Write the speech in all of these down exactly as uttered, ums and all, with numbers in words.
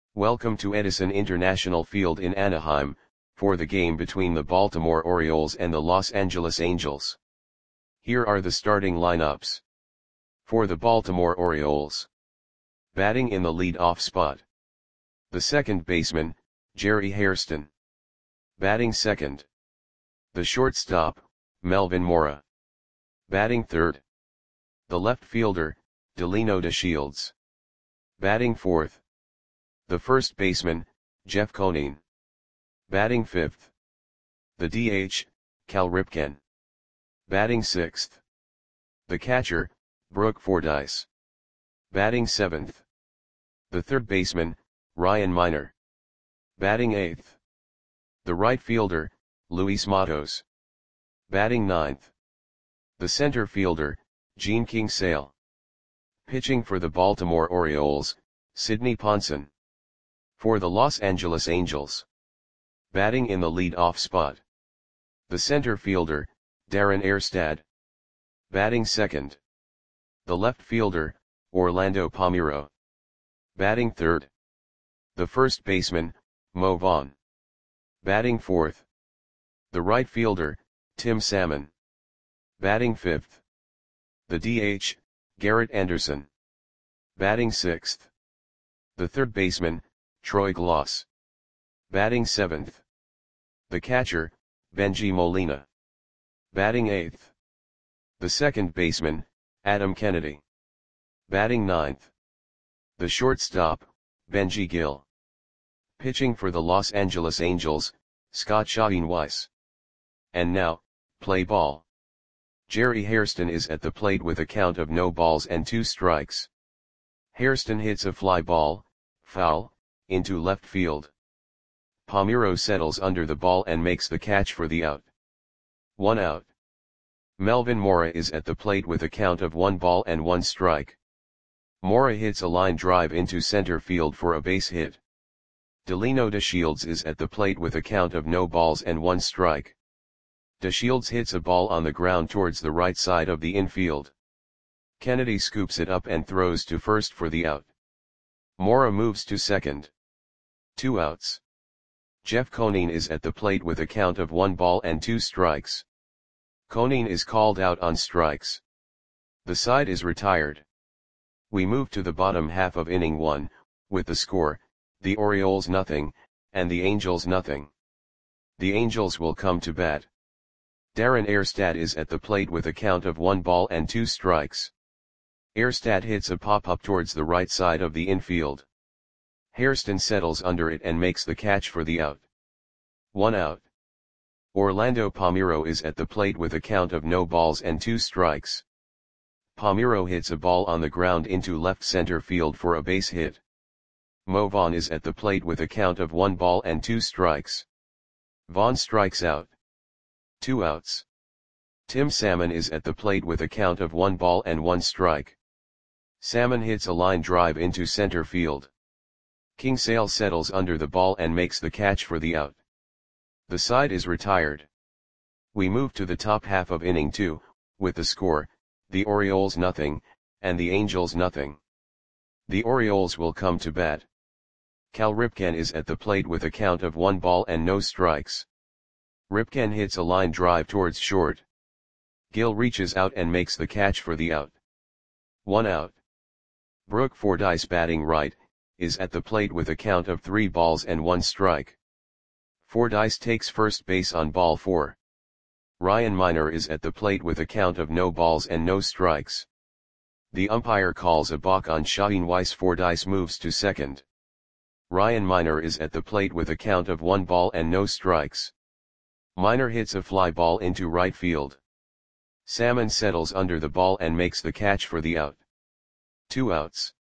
Welcome to Edison International Field in Anaheim, for the game between the Baltimore Orioles and the Los Angeles Angels. Here are the starting lineups. For the Baltimore Orioles. Batting in the lead-off spot. The second baseman, Jerry Hairston. Batting second. The shortstop, Melvin Mora. Batting third. The left fielder, Delino DeShields. Batting fourth. The first baseman, Jeff Conine. Batting fifth. The D H, Cal Ripken. Batting sixth. The catcher, Brooke Fordyce. Batting seventh. The third baseman, Ryan Miner. Batting eighth. The right fielder, Luis Matos. Batting ninth. The center fielder, Gene Kingsale. Pitching for the Baltimore Orioles, Sidney Ponson. For the Los Angeles Angels. Batting in the lead-off spot. The center fielder, Darren Erstad. Batting second. The left fielder, Orlando Palmeiro. Batting third. The first baseman, Mo Vaughn. Batting fourth. The right fielder, Tim Salmon. Batting fifth. The D H, Garrett Anderson. Batting sixth. The third baseman, Troy Gloss. Batting seventh. The catcher, Benji Molina. Batting eighth. The second baseman, Adam Kennedy. Batting ninth. The shortstop, Benji Gill. Pitching for the Los Angeles Angels, Scott Schoenweiss. And now, play ball. Jerry Hairston is at the plate with a count of no balls and two strikes. Hairston hits a fly ball, foul, into left field. Palmeiro settles under the ball and makes the catch for the out. One out. Melvin Mora is at the plate with a count of one ball and one strike. Mora hits a line drive into center field for a base hit. Delino DeShields is at the plate with a count of no balls and one strike. DeShields hits a ball on the ground towards the right side of the infield. Kennedy scoops it up and throws to first for the out. Mora moves to second. Two outs. Jeff Conine is at the plate with a count of one ball and two strikes. Conine is called out on strikes. The side is retired. We move to the bottom half of inning one, with the score, the Orioles nothing, and the Angels nothing. The Angels will come to bat. Darren Erstad is at the plate with a count of one ball and two strikes. Erstad hits a pop-up towards the right side of the infield. Hairston settles under it and makes the catch for the out. One out. Orlando Palmeiro is at the plate with a count of no balls and two strikes. Palmeiro hits a ball on the ground into left center field for a base hit. Mo Vaughn is at the plate with a count of one ball and two strikes. Vaughn strikes out. Two outs. Tim Salmon is at the plate with a count of one ball and one strike. Salmon hits a line drive into center field. Kingsale settles under the ball and makes the catch for the out. The side is retired. We move to the top half of inning two, with the score, the Orioles nothing, and the Angels nothing. The Orioles will come to bat. Cal Ripken is at the plate with a count of one ball and no strikes. Ripken hits a line drive towards short. Gill reaches out and makes the catch for the out. One out. Brooke Fordyce, batting right, is at the plate with a count of three balls and one strike. Fordyce takes first base on ball four. Ryan Miner is at the plate with a count of no balls and no strikes. The umpire calls a balk on Schoenweiss. Fordyce moves to second. Ryan Miner is at the plate with a count of one ball and no strikes. Miner hits a fly ball into right field. Salmon settles under the ball and makes the catch for the out. Two outs.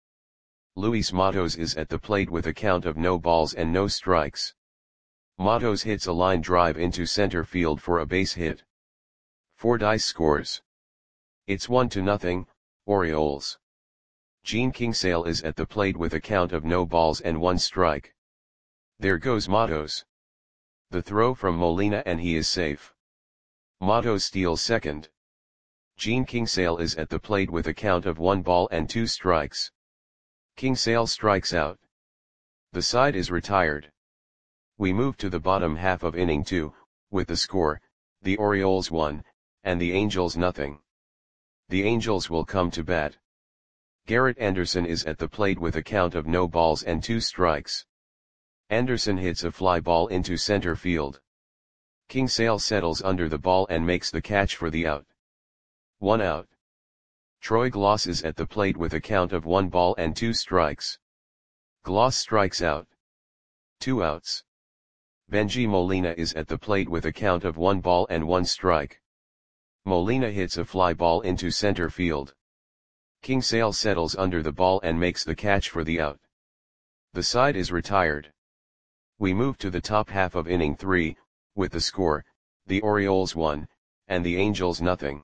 Luis Matos is at the plate with a count of no balls and no strikes. Matos hits a line drive into center field for a base hit. Fordyce scores. It's one to nothing, Orioles. Gene Kingsale is at the plate with a count of no balls and one strike. There goes Matos. The throw from Molina and he is safe. Matos steals second. Gene Kingsale is at the plate with a count of one ball and two strikes. Kingsale strikes out. The side is retired. We move to the bottom half of inning two, with the score, the Orioles one, and the Angels nothing. The Angels will come to bat. Garrett Anderson is at the plate with a count of no balls and two strikes. Anderson hits a fly ball into center field. Kingsale settles under the ball and makes the catch for the out. One out. Troy Gloss is at the plate with a count of one ball and two strikes. Gloss strikes out. Two outs. Benji Molina is at the plate with a count of one ball and one strike. Molina hits a fly ball into center field. Kingsale settles under the ball and makes the catch for the out. The side is retired. We move to the top half of inning three, with the score, the Orioles one, and the Angels nothing.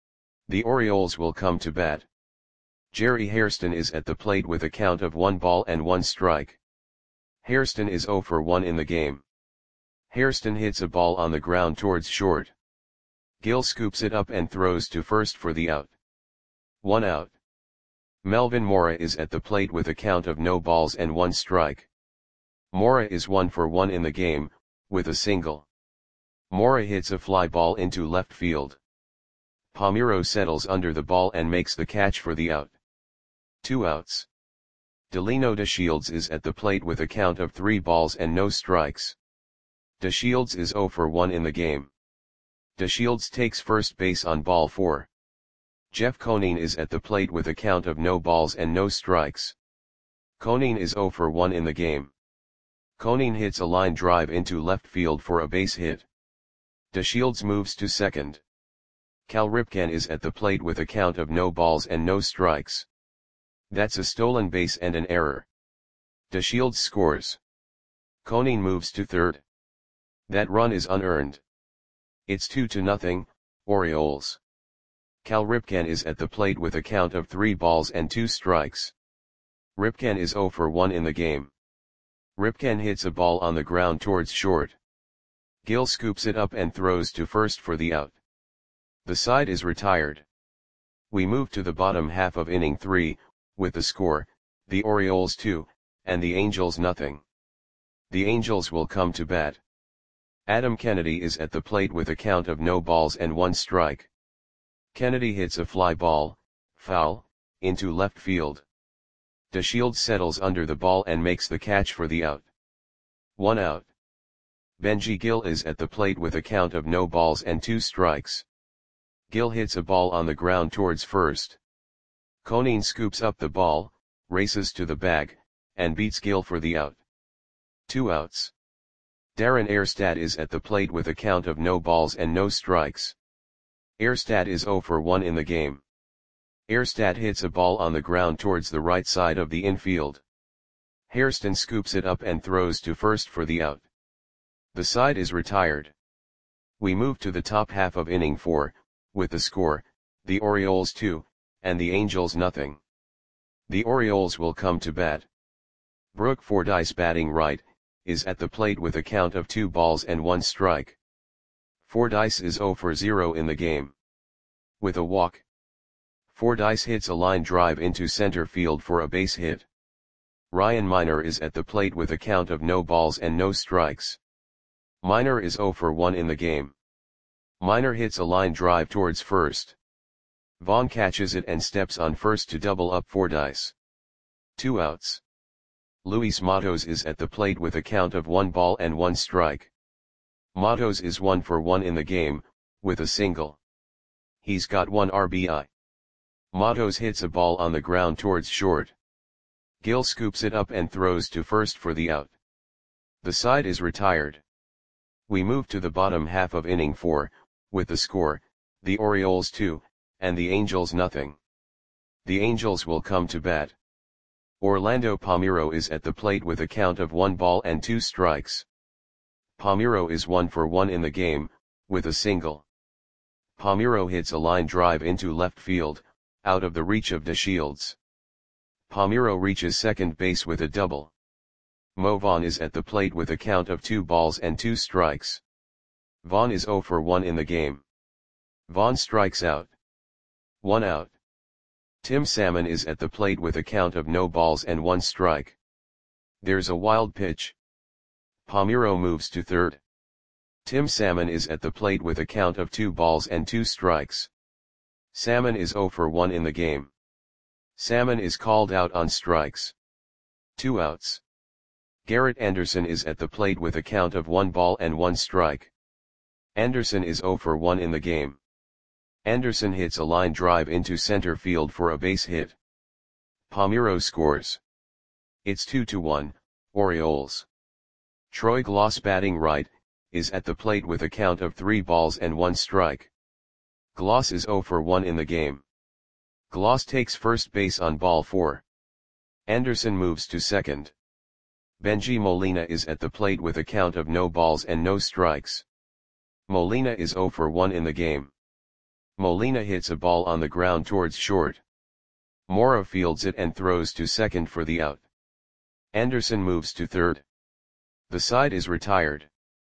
The Orioles will come to bat. Jerry Hairston is at the plate with a count of one ball and one strike. Hairston is zero for one in the game. Hairston hits a ball on the ground towards short. Gill scoops it up and throws to first for the out. One out. Melvin Mora is at the plate with a count of no balls and one strike. Mora is one for one in the game, with a single. Mora hits a fly ball into left field. Palmeiro settles under the ball and makes the catch for the out. Two outs. Delino DeShields is at the plate with a count of three balls and no strikes. DeShields is zero for one in the game. DeShields takes first base on ball four. Jeff Conine is at the plate with a count of no balls and no strikes. Conine is zero for one in the game. Conine hits a line drive into left field for a base hit. DeShields moves to second. Cal Ripken is at the plate with a count of no balls and no strikes. That's a stolen base and an error. DeShields scores. Conine moves to third. That run is unearned. It's two to nothing, Orioles. Cal Ripken is at the plate with a count of three balls and two strikes. Ripken is zero for one in the game. Ripken hits a ball on the ground towards short. Gill scoops it up and throws to first for the out. The side is retired. We move to the bottom half of inning three, with the score, the Orioles two, and the Angels nothing. The Angels will come to bat. Adam Kennedy is at the plate with a count of no balls and one strike. Kennedy hits a fly ball, foul, into left field. DeShields settles under the ball and makes the catch for the out. One out. Benji Gill is at the plate with a count of no balls and two strikes. Gill hits a ball on the ground towards first. Conine scoops up the ball, races to the bag, and beats Gill for the out. Two outs. Darren Erstad is at the plate with a count of no balls and no strikes. Erstad is zero for one in the game. Erstad hits a ball on the ground towards the right side of the infield. Hairston scoops it up and throws to first for the out. The side is retired. We move to the top half of inning four, with the score, the Orioles two, and the Angels nothing. The Orioles will come to bat. Brooke Fordyce, batting right, is at the plate with a count of two balls and one strike. Fordyce is zero for zero in the game. With a walk, Fordyce hits a line drive into center field for a base hit. Ryan Miner is at the plate with a count of no balls and no strikes. Miner is zero for one in the game. Miner hits a line drive towards first. Vaughn catches it and steps on first to double up Fordyce. Two outs. Luis Matos is at the plate with a count of one ball and one strike. Matos is one for one in the game, with a single. He's got one R B I. Matos hits a ball on the ground towards short. Gill scoops it up and throws to first for the out. The side is retired. We move to the bottom half of inning four, with the score, the Orioles two, and the Angels nothing. The Angels will come to bat. Orlando Palmeiro is at the plate with a count of one ball and two strikes. Palmeiro is one for one in the game, with a single. Palmeiro hits a line drive into left field, out of the reach of DeShields. Palmeiro reaches second base with a double. Mo Vaughn is at the plate with a count of two balls and two strikes. Vaughn is zero for one in the game. Vaughn strikes out. One out. Tim Salmon is at the plate with a count of no balls and one strike. There's a wild pitch. Palmeiro moves to third. Tim Salmon is at the plate with a count of two balls and two strikes. Salmon is zero for one in the game. Salmon is called out on strikes. Two outs. Garrett Anderson is at the plate with a count of one ball and one strike. Anderson is zero for one in the game. Anderson hits a line drive into center field for a base hit. Palmeiro scores. It's two to one, Orioles. Troy Glaus, batting right, is at the plate with a count of three balls and one strike. Glaus is zero for one in the game. Glaus takes first base on ball four. Anderson moves to second. Bengie Molina is at the plate with a count of no balls and no strikes. Molina is zero for one in the game. Molina hits a ball on the ground towards short. Mora fields it and throws to second for the out. Anderson moves to third. The side is retired.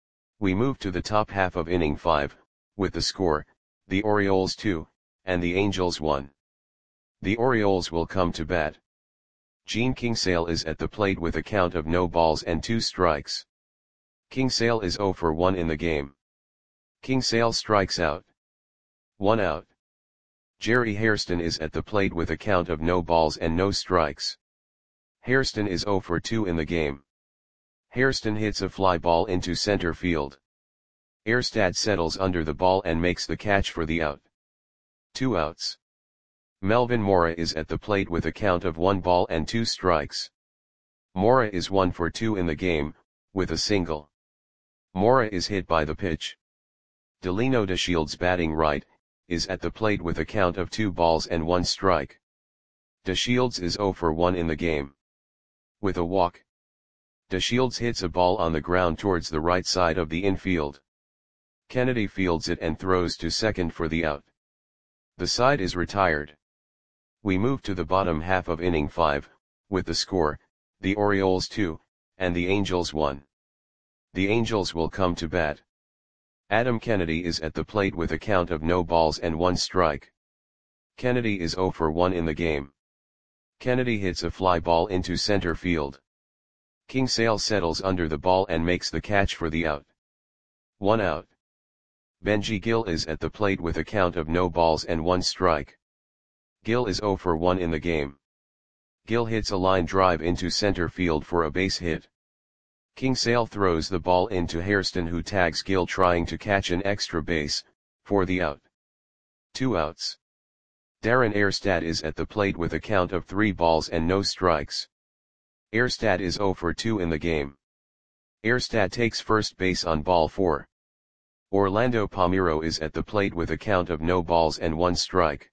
We move to the top half of inning five, with the score, the Orioles two, and the Angels one. The Orioles will come to bat. Gene Kingsale is at the plate with a count of no balls and two strikes. Kingsale is zero for one in the game. Kingsale strikes out. One out. Jerry Hairston is at the plate with a count of no balls and no strikes. Hairston is zero for two in the game. Hairston hits a fly ball into center field. Erstad settles under the ball and makes the catch for the out. Two outs. Melvin Mora is at the plate with a count of one ball and two strikes. Mora is one for two in the game, with a single. Mora is hit by the pitch. Delino DeShields, batting right, is at the plate with a count of two balls and one strike. DeShields is zero for one in the game. With a walk. DeShields hits a ball on the ground towards the right side of the infield. Kennedy fields it and throws to second for the out. The side is retired. We move to the bottom half of inning five, with the score, the Orioles two, and the Angels one. The Angels will come to bat. Adam Kennedy is at the plate with a count of no balls and one strike. Kennedy is zero for one in the game. Kennedy hits a fly ball into center field. Kingsale settles under the ball and makes the catch for the out. One out. Benji Gill is at the plate with a count of no balls and one strike. Gill is zero for one in the game. Gill hits a line drive into center field for a base hit. Kingsale throws the ball into Hairston, who tags Gill trying to catch an extra base, for the out. Two outs. Darren Erstad is at the plate with a count of three balls and no strikes. Erstad is zero for two in the game. Erstad takes first base on ball four. Orlando Palmeiro is at the plate with a count of no balls and one strike.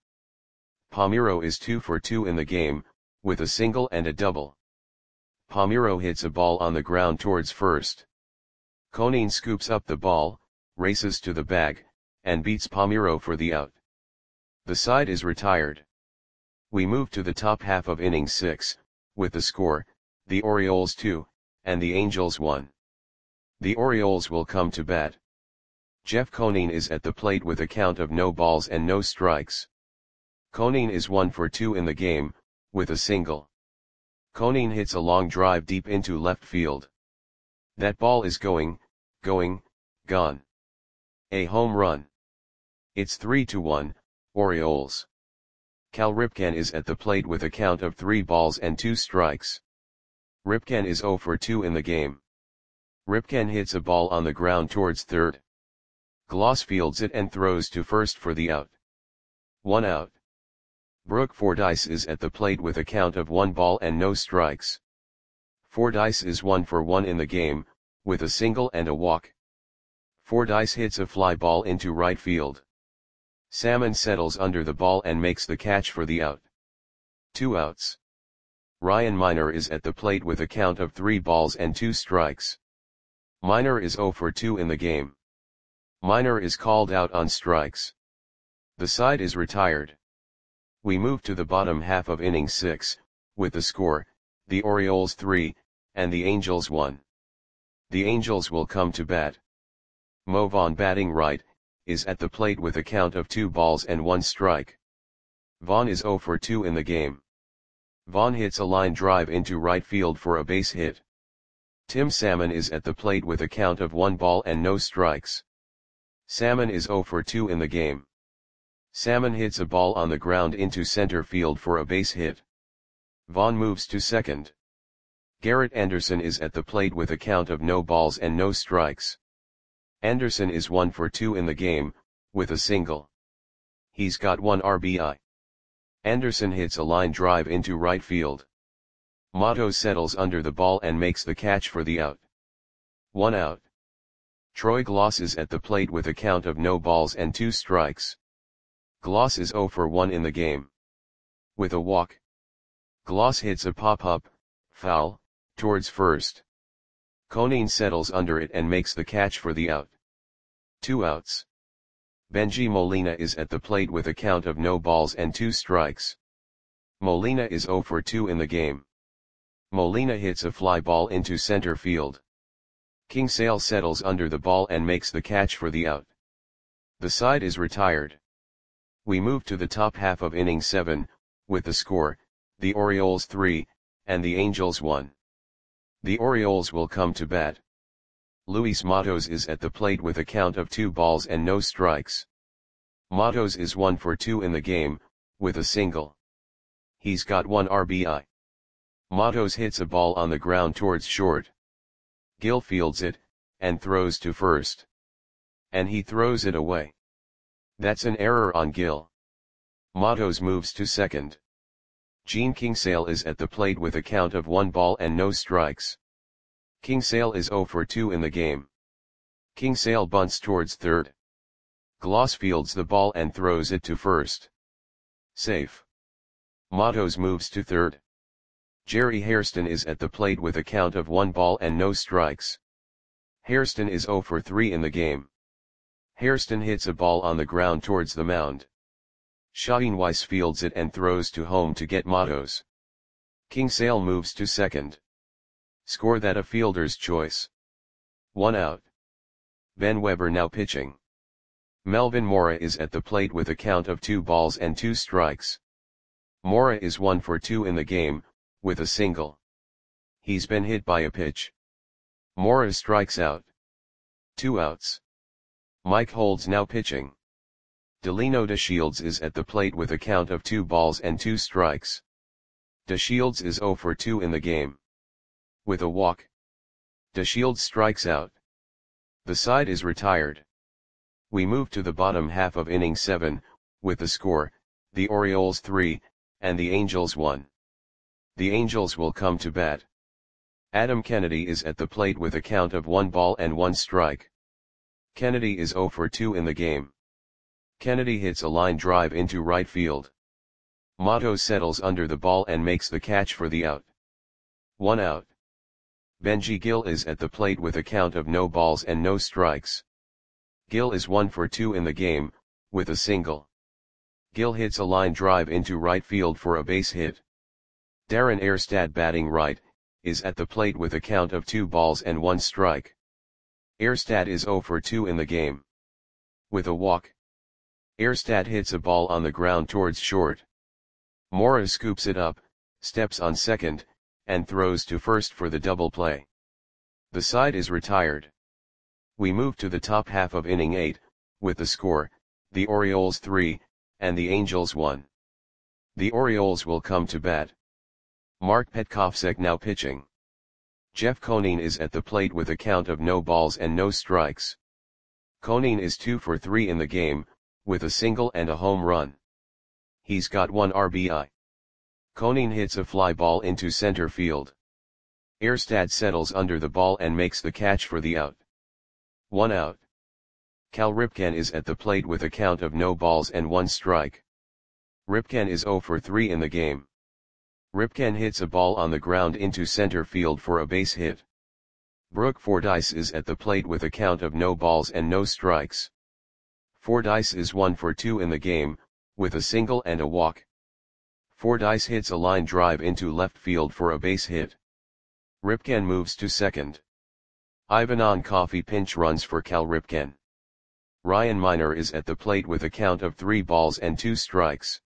Palmeiro is two for two in the game, with a single and a double. Palmeiro hits a ball on the ground towards first. Conine scoops up the ball, races to the bag, and beats Palmeiro for the out. The side is retired. We move to the top half of inning six, with the score, the Orioles two, and the Angels one. The Orioles will come to bat. Jeff Conine is at the plate with a count of no balls and no strikes. Conine is one for two in the game, with a single. Conine hits a long drive deep into left field. That ball is going, going, gone. A home run. It's three to one, Orioles. Cal Ripken is at the plate with a count of three balls and two strikes. Ripken is zero for two in the game. Ripken hits a ball on the ground towards third. Glaus fields it and throws to first for the out. One out. Brooke Fordyce is at the plate with a count of one ball and no strikes. Fordyce is one for one in the game, with a single and a walk. Fordyce hits a fly ball into right field. Salmon settles under the ball and makes the catch for the out. Two outs. Ryan Miner is at the plate with a count of three balls and two strikes. Miner is zero for two in the game. Miner is called out on strikes. The side is retired. We move to the bottom half of inning six, with the score, the Orioles three, and the Angels one. The Angels will come to bat. Mo Vaughn, batting right, is at the plate with a count of two balls and one strike. Vaughn is zero for two in the game. Vaughn hits a line drive into right field for a base hit. Tim Salmon is at the plate with a count of one ball and no strikes. Salmon is zero for two in the game. Salmon hits a ball on the ground into center field for a base hit. Vaughn moves to second. Garrett Anderson is at the plate with a count of no balls and no strikes. Anderson is one for two in the game, with a single. He's got one R B I. Anderson hits a line drive into right field. Matos settles under the ball and makes the catch for the out. One out. Troy Gloss is at the plate with a count of no balls and two strikes. Gloss is zero for one in the game. With a walk. Gloss hits a pop-up, foul, towards first. Conine settles under it and makes the catch for the out. Two outs. Benji Molina is at the plate with a count of no balls and two strikes. Molina is zero for two in the game. Molina hits a fly ball into center field. Kingsale settles under the ball and makes the catch for the out. The side is retired. We move to the top half of inning seven, with the score, the Orioles three, and the Angels one. The Orioles will come to bat. Luis Matos is at the plate with a count of two balls and no strikes. Matos is one for two in the game, with a single. He's got one R B I. Matos hits a ball on the ground towards short. Gil fields it, and throws to first. And he throws it away. That's an error on Gil. Matos moves to second. Gene Kingsale is at the plate with a count of one ball and no strikes. Kingsale is zero for two in the game. Kingsale bunts towards third. Gloss fields the ball and throws it to first. Safe. Matos moves to third. Jerry Hairston is at the plate with a count of one ball and no strikes. Hairston is zero for three in the game. Hairston hits a ball on the ground towards the mound. Shaheen Weiss fields it and throws to home to get Matos. Kingsale moves to second. Score that a fielder's choice. One out. Ben Weber now pitching. Melvin Mora is at the plate with a count of two balls and two strikes. Mora is one for two in the game, with a single. He's been hit by a pitch. Mora strikes out. Two outs. Mike Holds now pitching. Delino DeShields is at the plate with a count of two balls and two strikes. DeShields is zero for two in the game. With a walk. DeShields strikes out. The side is retired. We move to the bottom half of inning seven, with the score, the Orioles three, and the Angels one. The Angels will come to bat. Adam Kennedy is at the plate with a count of one ball and one strike. Kennedy is zero for two in the game. Kennedy hits a line drive into right field. Matos settles under the ball and makes the catch for the out. One out. Benji Gil is at the plate with a count of no balls and no strikes. Gil is one for two in the game, with a single. Gil hits a line drive into right field for a base hit. Darren Erstad batting right, is at the plate with a count of two balls and one strike. Erstad is zero for two in the game. With a walk. Erstad hits a ball on the ground towards short. Mora scoops it up, steps on second, and throws to first for the double play. The side is retired. We move to the top half of inning eight, with the score, the Orioles three, and the Angels one. The Orioles will come to bat. Mark Petkovsek now pitching. Jeff Conine is at the plate with a count of no balls and no strikes. Conine is two for three in the game, with a single and a home run. He's got one R B I. Conine hits a fly ball into center field. Erstad settles under the ball and makes the catch for the out. One out. Cal Ripken is at the plate with a count of no balls and one strike. Ripken is zero for three in the game. Ripken hits a ball on the ground into center field for a base hit. Brooke Fordyce is at the plate with a count of no balls and no strikes. Fordyce is one for two in the game, with a single and a walk. Fordyce hits a line drive into left field for a base hit. Ripken moves to second. Ivanon Coffey pinch runs for Cal Ripken. Ryan Miner is at the plate with a count of three balls and two strikes.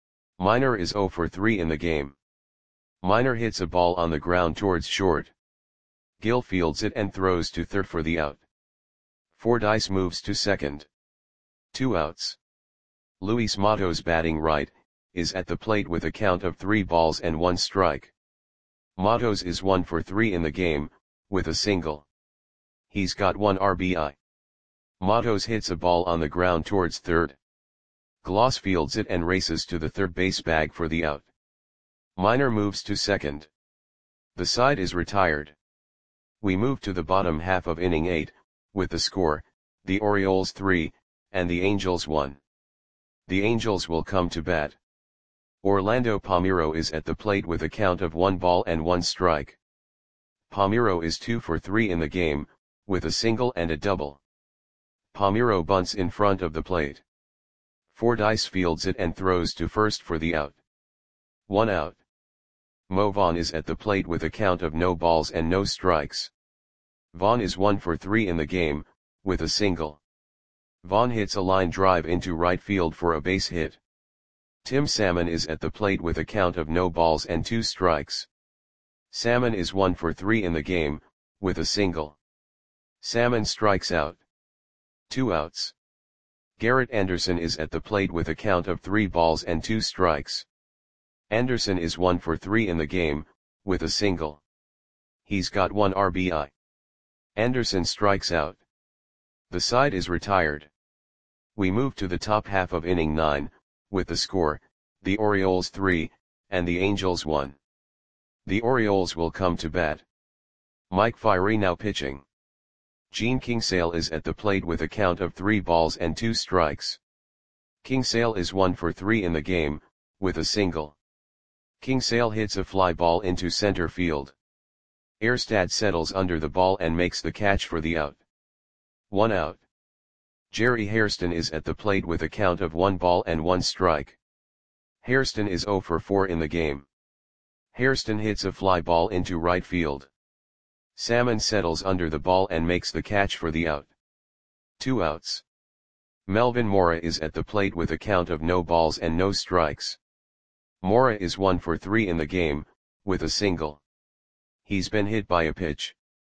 Miner is zero for three in the game. Miner hits a ball on the ground towards short. Gil fields it and throws to third for the out. Fordyce moves to second. Two outs. Luis Matos, batting right, is at the plate with a count of three balls and one strike. Matos is one for three in the game, with a single. He's got one R B I. Matos hits a ball on the ground towards third. Gloss fields it and races to the third base bag for the out. Minor moves to second. The side is retired. We move to the bottom half of inning eight, with the score, the Orioles three, and the Angels one. The Angels will come to bat. Orlando Palmeiro is at the plate with a count of one ball and one strike. Palmeiro is two for three in the game, with a single and a double. Palmeiro bunts in front of the plate. Fordyce fields it and throws to first for the out. One out. Mo Vaughn is at the plate with a count of no balls and no strikes. Vaughn is one for three in the game, with a single. Vaughn hits a line drive into right field for a base hit. Tim Salmon is at the plate with a count of no balls and two strikes. Salmon is one for three in the game, with a single. Salmon strikes out. Two outs. Garrett Anderson is at the plate with a count of three balls and two strikes. Anderson is one for three in the game, with a single. He's got one R B I. Anderson strikes out. The side is retired. We move to the top half of inning nine, with the score, the Orioles three, and the Angels one. The Orioles will come to bat. Mike Fiery now pitching. Gene Kingsale is at the plate with a count of three balls and two strikes. Kingsale is one for three in the game, with a single. Kingsale hits a fly ball into center field. Erstad settles under the ball and makes the catch for the out. One out. Jerry Hairston is at the plate with a count of one ball and one strike. Hairston is zero for four in the game. Hairston hits a fly ball into right field. Salmon settles under the ball and makes the catch for the out. Two outs. Melvin Mora is at the plate with a count of no balls and no strikes. Mora is one for three in the game, with a single. He's been hit by a pitch.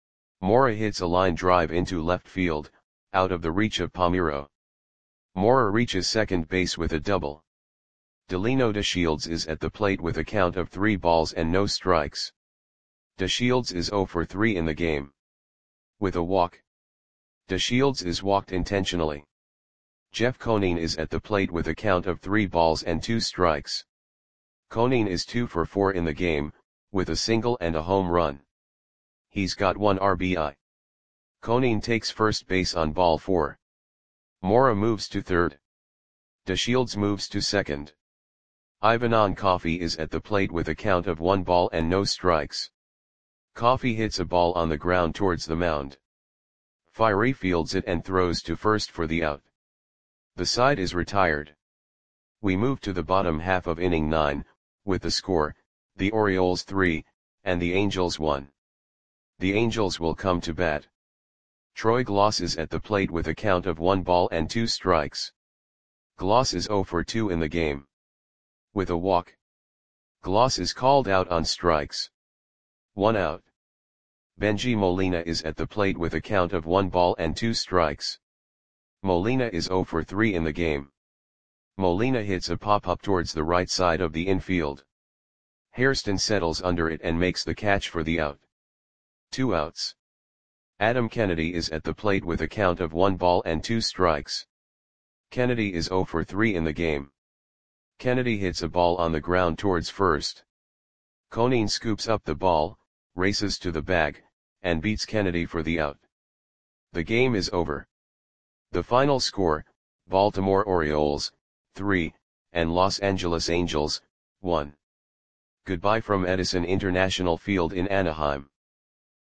Mora hits a line drive into left field, out of the reach of Palmeiro. Mora reaches second base with a double. Delino DeShields is at the plate with a count of three balls and no strikes. DeShields is zero for three in the game. With a walk. DeShields is walked intentionally. Jeff Conine is at the plate with a count of three balls and two strikes. Conine is two for four in the game, with a single and a home run. He's got one R B I. Conine takes first base on ball four. Mora moves to third. DeShields moves to second. Ivanon Coffey is at the plate with a count of one ball and no strikes. Coffey hits a ball on the ground towards the mound. Fiery fields it and throws to first for the out. The side is retired. We move to the bottom half of inning nine, with the score, the Orioles three, and the Angels one. The Angels will come to bat. Troy Gloss is at the plate with a count of one ball and two strikes. Gloss is zero for two in the game. With a walk. Gloss is called out on strikes. One out. Benji Molina is at the plate with a count of one ball and two strikes. Molina is zero for three in the game. Molina hits a pop-up towards the right side of the infield. Hairston settles under it and makes the catch for the out. Two outs. Adam Kennedy is at the plate with a count of one ball and two strikes. Kennedy is zero for three in the game. Kennedy hits a ball on the ground towards first. Conine scoops up the ball, races to the bag, and beats Kennedy for the out. The game is over. The final score, Baltimore Orioles, three, and Los Angeles Angels, one. Goodbye from Edison International Field in Anaheim.